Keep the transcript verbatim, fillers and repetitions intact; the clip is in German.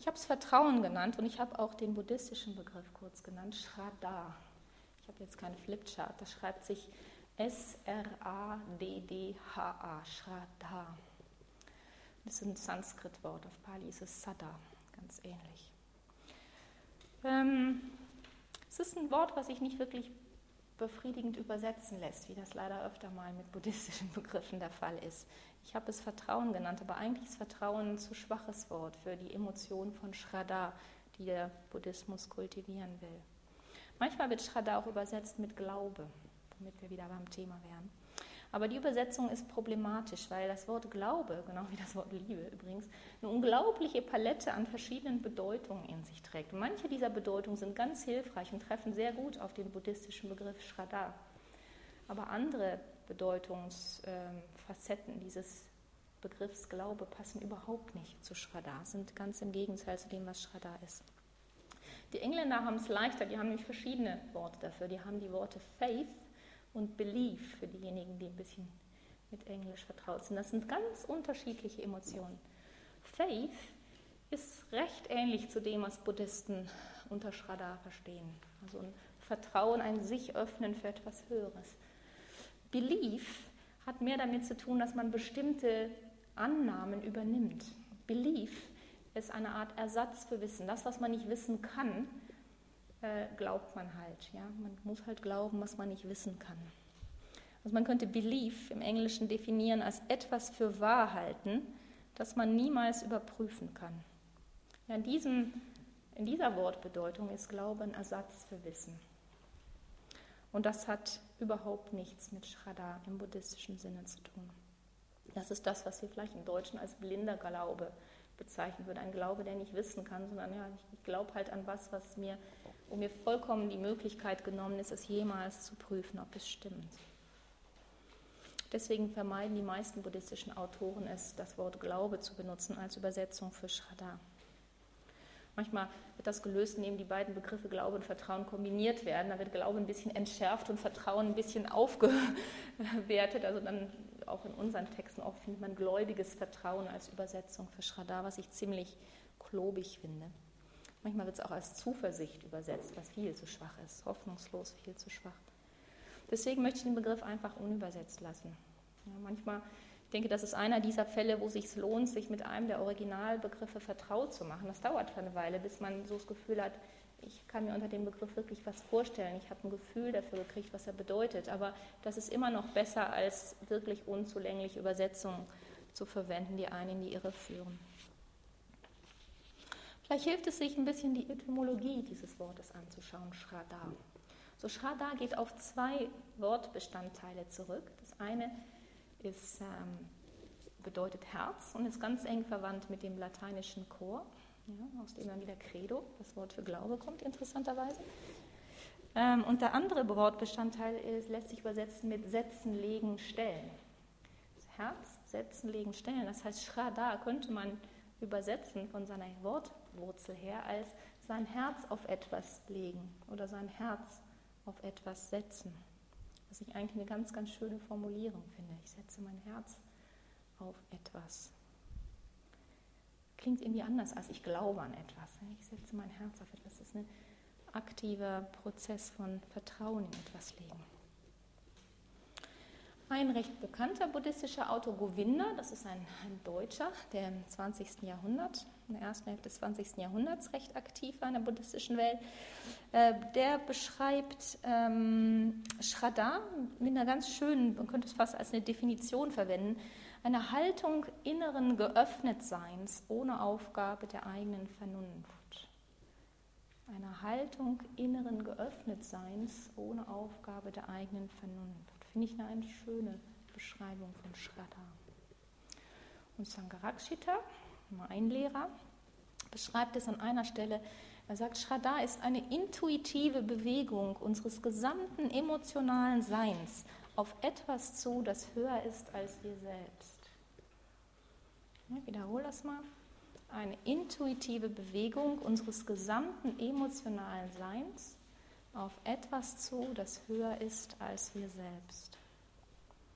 Ich habe es Vertrauen genannt und ich habe auch den buddhistischen Begriff kurz genannt, Shraddha. Ich habe jetzt keine Flipchart, das schreibt sich S R A D D H A, Shraddha. Das ist ein Sanskrit-Wort, auf Pali ist es Saddha, ganz ähnlich. Ähm, es ist ein Wort, was sich nicht wirklich befriedigend übersetzen lässt, wie das leider öfter mal mit buddhistischen Begriffen der Fall ist. Ich habe es Vertrauen genannt, aber eigentlich ist Vertrauen ein zu schwaches Wort für die Emotion von Shraddha, die der Buddhismus kultivieren will. Manchmal wird Shraddha auch übersetzt mit Glaube, damit wir wieder beim Thema wären. Aber die Übersetzung ist problematisch, weil das Wort Glaube, genau wie das Wort Liebe übrigens, eine unglaubliche Palette an verschiedenen Bedeutungen in sich trägt. Und manche dieser Bedeutungen sind ganz hilfreich und treffen sehr gut auf den buddhistischen Begriff Shraddha. Aber andere Bedeutungsfacetten dieses Begriffs Glaube passen überhaupt nicht zu Shraddha, sind ganz im Gegenteil zu dem, was Shraddha ist. Die Engländer haben es leichter, die haben nämlich verschiedene Worte dafür. Die haben die Worte Faith und Belief für diejenigen, die ein bisschen mit Englisch vertraut sind. Das sind ganz unterschiedliche Emotionen. Faith ist recht ähnlich zu dem, was Buddhisten unter Shraddha verstehen. Also ein Vertrauen, ein sich öffnen für etwas Höheres. Belief hat mehr damit zu tun, dass man bestimmte Annahmen übernimmt. Belief ist eine Art Ersatz für Wissen. Das, was man nicht wissen kann, äh, glaubt man halt. Ja? Man muss halt glauben, was man nicht wissen kann. Also man könnte Belief im Englischen definieren als etwas für wahr halten, das man niemals überprüfen kann. Ja, in, diesem, in dieser Wortbedeutung ist Glaube ein Ersatz für Wissen. Und das hat überhaupt nichts mit Shraddha im buddhistischen Sinne zu tun. Das ist das, was wir vielleicht im Deutschen als blinder Glaube bezeichnen würden. Ein Glaube, der nicht wissen kann, sondern ja, ich glaube halt an was, was mir, wo mir vollkommen die Möglichkeit genommen ist, es jemals zu prüfen, ob es stimmt. Deswegen vermeiden die meisten buddhistischen Autoren es, das Wort Glaube zu benutzen als Übersetzung für Shraddha. Manchmal wird das gelöst, indem die beiden Begriffe Glaube und Vertrauen kombiniert werden. Da wird Glaube ein bisschen entschärft und Vertrauen ein bisschen aufgewertet. Also dann auch in unseren Texten oft findet man gläubiges Vertrauen als Übersetzung für Shraddha, was ich ziemlich klobig finde. Manchmal wird es auch als Zuversicht übersetzt, was viel zu schwach ist, hoffnungslos viel zu schwach. Deswegen möchte ich den Begriff einfach unübersetzt lassen. Ja, manchmal, ich denke, das ist einer dieser Fälle, wo es sich lohnt, sich mit einem der Originalbegriffe vertraut zu machen. Das dauert für eine Weile, bis man so das Gefühl hat, ich kann mir unter dem Begriff wirklich was vorstellen. Ich habe ein Gefühl dafür gekriegt, was er bedeutet. Aber das ist immer noch besser, als wirklich unzulängliche Übersetzungen zu verwenden, die einen in die Irre führen. Vielleicht hilft es sich, ein bisschen die Etymologie dieses Wortes anzuschauen, Shraddha. So, Shraddha geht auf zwei Wortbestandteile zurück. Das eine ist, ähm, bedeutet Herz und ist ganz eng verwandt mit dem lateinischen Cor, ja, aus dem dann wieder Credo, das Wort für Glaube, kommt interessanterweise. Ähm, und der andere Wortbestandteil ist, lässt sich übersetzen mit Setzen, Legen, Stellen. Das Herz, Setzen, Legen, Stellen. Das heißt, Shraddha könnte man übersetzen von seiner Wortwurzel her als sein Herz auf etwas legen oder sein Herz auf etwas setzen. Was ich eigentlich eine ganz, ganz schöne Formulierung finde. Ich setze mein Herz auf etwas. Klingt irgendwie anders als ich glaube an etwas. Ich setze mein Herz auf etwas. Das ist ein aktiver Prozess von Vertrauen in etwas legen. Ein recht bekannter buddhistischer Autor, Govinda, das ist ein, ein Deutscher, der im zwanzigsten Jahrhundert, in der ersten Hälfte des zwanzigsten Jahrhunderts recht aktiv war in der buddhistischen Welt, äh, der beschreibt ähm, Shraddha mit einer ganz schönen, man könnte es fast als eine Definition verwenden, eine Haltung inneren Geöffnetseins ohne Aufgabe der eigenen Vernunft. Eine Haltung inneren Geöffnetseins ohne Aufgabe der eigenen Vernunft. Finde ich eine schöne Beschreibung von Shraddha. Und Sangharakshita, mein Lehrer, beschreibt es an einer Stelle. Er sagt, Shraddha ist eine intuitive Bewegung unseres gesamten emotionalen Seins auf etwas zu, das höher ist als wir selbst. Ich wiederhole das mal. Eine intuitive Bewegung unseres gesamten emotionalen Seins auf etwas zu, das höher ist als wir selbst.